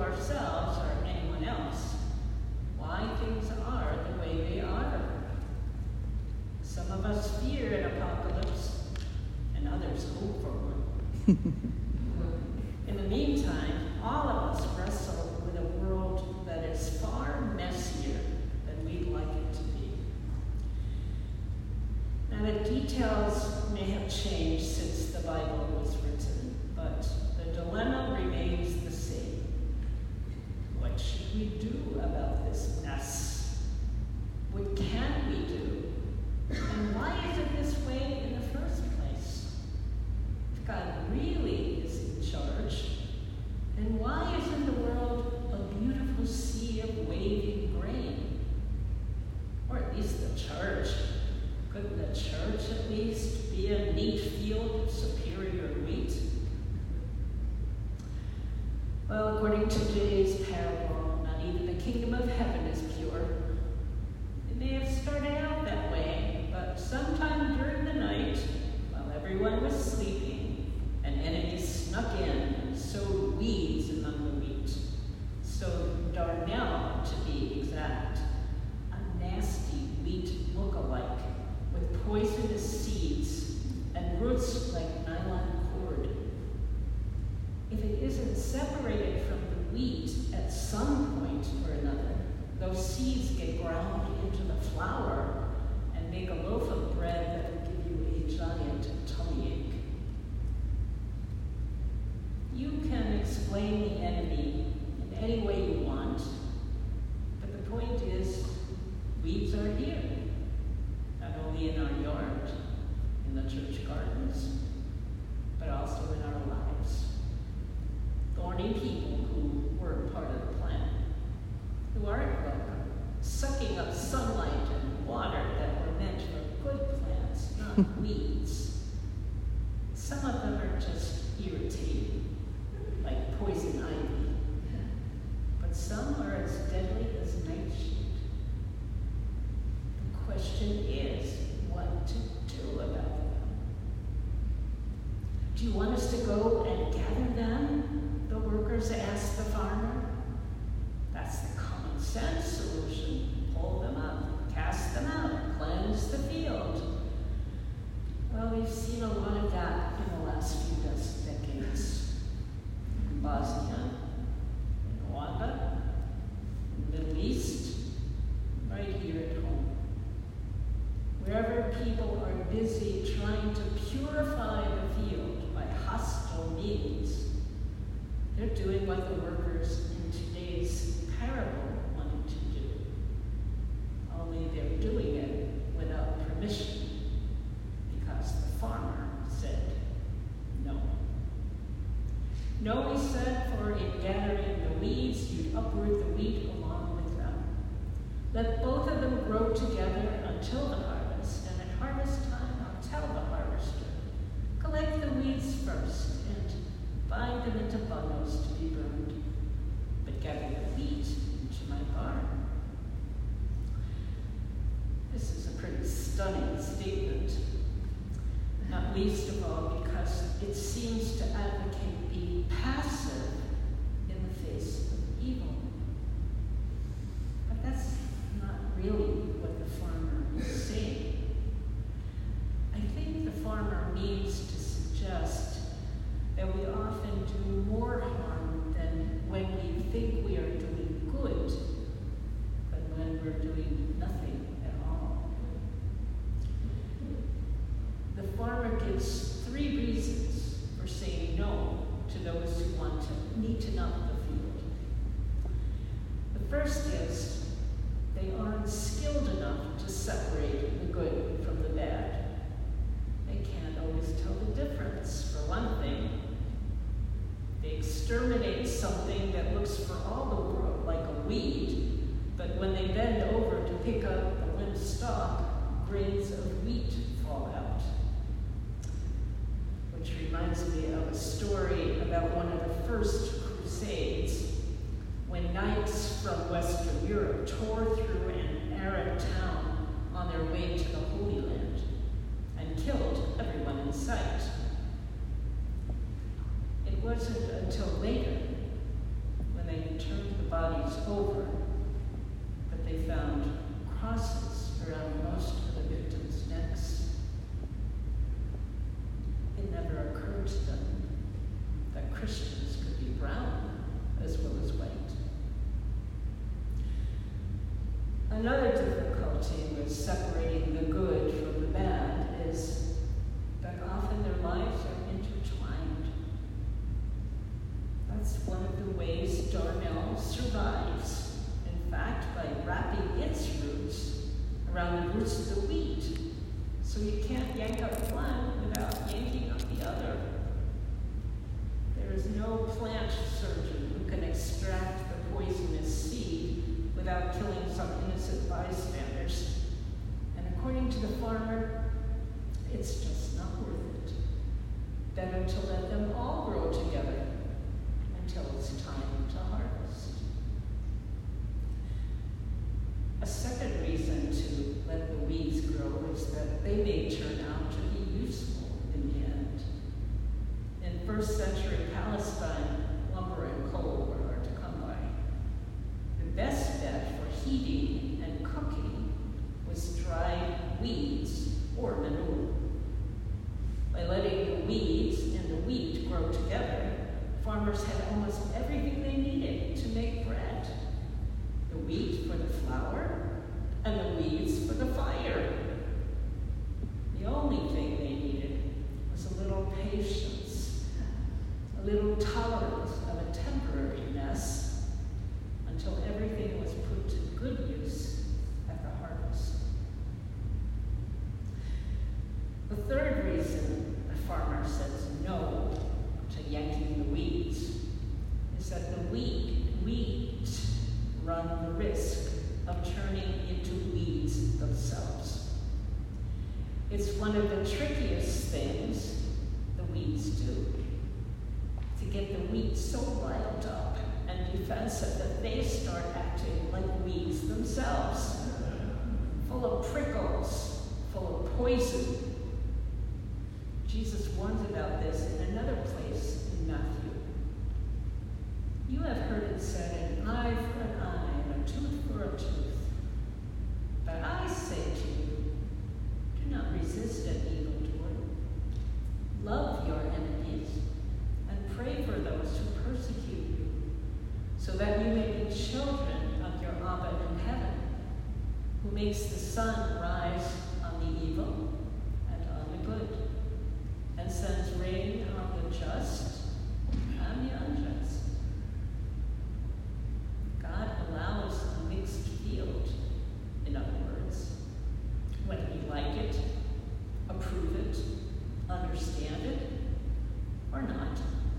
ourselves or anyone else why things are the way they are. Some of us fear an apocalypse, and others hope for one. In the meantime, all of us wrestle with a world that is far messier than we'd like it to be. Now, the details may have changed since the Bible was written, but the dilemma remains the same. What should we do about this mess? What can we do? And why is it this way in the first place? If God really is in charge, then why isn't the world a beautiful sea of waving grain? Or at least the church. Couldn't the church at least be a neat field of superior wheat? Well, according to today's parable, not even the kingdom of heaven is pure. It may have started out that way, but sometime during the night, while everyone was sleeping, an enemy snuck in and sowed weeds among the wheat. Sowed darnel, to be exact, a nasty wheat look-alike with poisonous seeds and roots like nylon cord. If it isn't separated from the wheat at some point or another, those seeds get ground into the flour and make a loaf of bread that will give you a giant tummy ache. You can explain the enemy in any way you want, but the point is, weeds are here, not only in our yard, in the church gardens, but also in our lives. Thorny people who were part of the plan, who aren't welcome, sucking up sunlight and water that were meant for good plants, not weeds. Some of them are just irritating, like poison ivy, but some are as deadly as nightshade. The question is what to do about them. Do you want us to go and gather them? The workers asked the farmer. That's the common sense solution. Pull them up, cast them out, cleanse the field. Well, we've seen a lot of that in the last few decades. In Bosnia, in Rwanda, in the Middle East, right here at home. Wherever people are busy trying to purify the field by hostile means, they're doing what the workers in today's parable wanted to do. Only they're doing it without permission, because the farmer said no. No, he said, for in gathering the weeds, you'd uproot the wheat along with them. Let both of them grow together until the harvest, and at harvest time I'll tell the harvester, collect the weeds first and bind them into bundles to be burned, but gather the wheat into my barn. This is a pretty stunning statement, not least of all because it seems to advocate being passive in the face of evil. But that's not really what the farmer is saying. I think the farmer means to suggest that we often do more harm than when we think we are doing good, than when we're doing nothing at all. The farmer gives 3 reasons for saying no to those who want to neaten up the field. The first is they aren't skilled enough to separate the good from the bad. They can't always tell the difference, for one thing. They exterminate something that looks for all the world like a weed, but when they bend over to pick up the limp stalk, grains of wheat fall out. Which reminds me of a story about one of the first crusades, when knights from Western Europe tore through an Arab town on their way to the Holy Land and killed everyone in sight. It wasn't until later, when they over, but they found crosses around most of the victims' necks. It never occurred to them that Christians could be brown as well as white. Another difficulty with separating the good from the bad is that often their lives are intertwined. That's one of the ways Darnell survives. In fact, by wrapping its roots around the roots of the wheat, so you can't yank up one without yanking up the other. There is no plant surgeon who can extract the poisonous seed without killing some innocent bystanders. And according to the farmer, it's just not worth it. Better to let them all grow together until it's time to harvest. A second reason to let the weeds grow is that they may turn out to be useful in the end. In first century Palestine, lumber and coal were hard to come by. The best bet for heating and cooking was dried weeds or manure. By letting the weeds and the wheat grow together, farmers had almost everything they needed to make bread. The wheat for the flour, and the weeds for the fire. The only thing they needed was a little patience, a little tolerance of a temporary mess, until everything was put to good use at the harvest. The third reason the farmer says no to yanking the weeds is that the weeds run the risk of turning into weeds themselves. It's one of the trickiest things the weeds do, to get the wheat so riled up and defensive that they start acting like weeds themselves, full of prickles, full of poison. Jesus warns about this in another place in Matthew. You have heard it said, an eye for an eye and a tooth for a tooth. But I say to you, do not resist an evildoer. Love your enemies and pray for those who persecute you, so that you may be children of your Abba in heaven, who makes the sun rise on the evil and on the good, and sends rain on the just and the unjust. God allows a mixed field, in other words, whether you like it, approve it, understand it, or not.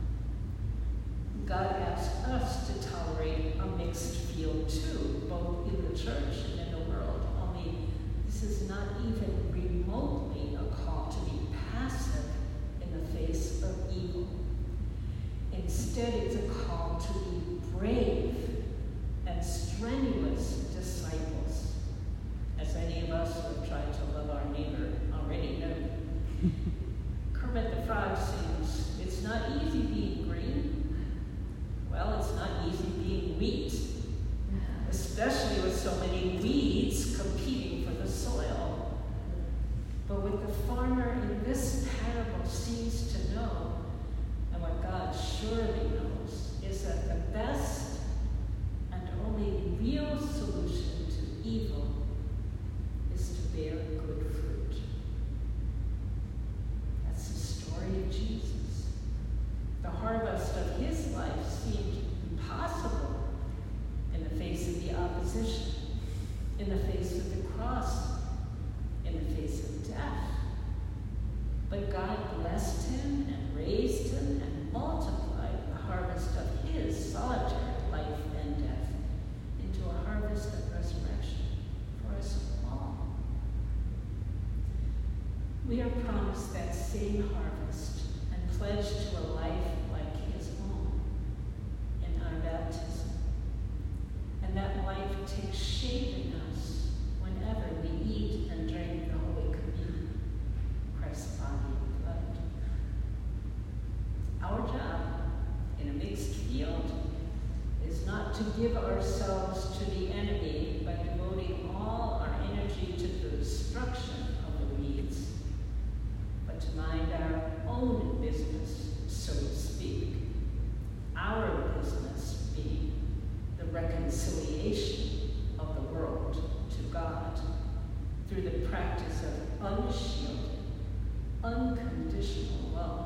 God asks us to tolerate a mixed field too, both in the church and in the world, only this is not even remotely a call to be passive in the face of evil. Instead, it's a call to be brave and strenuous disciples, as any of us who have tried to love our neighbor already know. Kermit the Frog sings, it's not easy being green. Well, it's not easy being wheat, especially with so many weeds competing for the soil. But what the farmer in this parable seems to know, and what God surely knows, is that the best and only real solution to evil is to bear good fruit. That's the story of Jesus. The harvest of his life seemed impossible in the face of the opposition, in the face of the cross, in the face of death. But God blessed him and raised him and multiplied the harvest of his solitary life and death into a harvest of resurrection for us all. We are promised that same harvest and pledged to a life like his own in our baptism. And that life takes shape in us whenever we eat and drink the Holy Communion, Christ's body and blood. not to give ourselves to the enemy by devoting all our energy to the destruction of the weeds, but to mind our own business, so to speak. Our business being the reconciliation of the world to God through the practice of unshielded, unconditional love.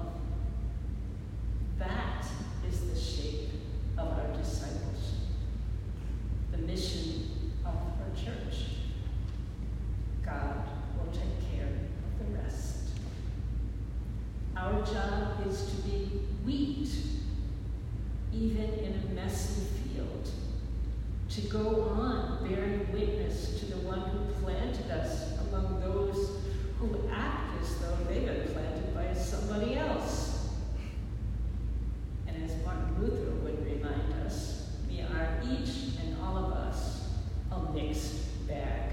That is the shape of our discipleship, the mission of our church. God will take care of the rest. Our job is to be wheat, even in a messy field, to go on bearing witness to the one who planted us among those who act as though they've been planted by somebody else. And as Martin Luther would remind us, we are each and all of us a mixed bag.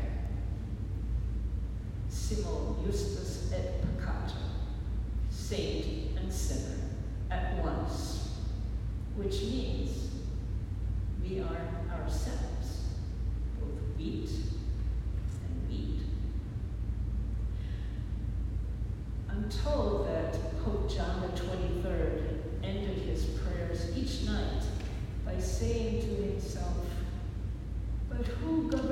Simul justus et peccator, saint and sinner at once, which means we are ourselves, both wheat and weed. I'm told that Pope John the 23rd ended his prayers each night by saying to himself, "But who goes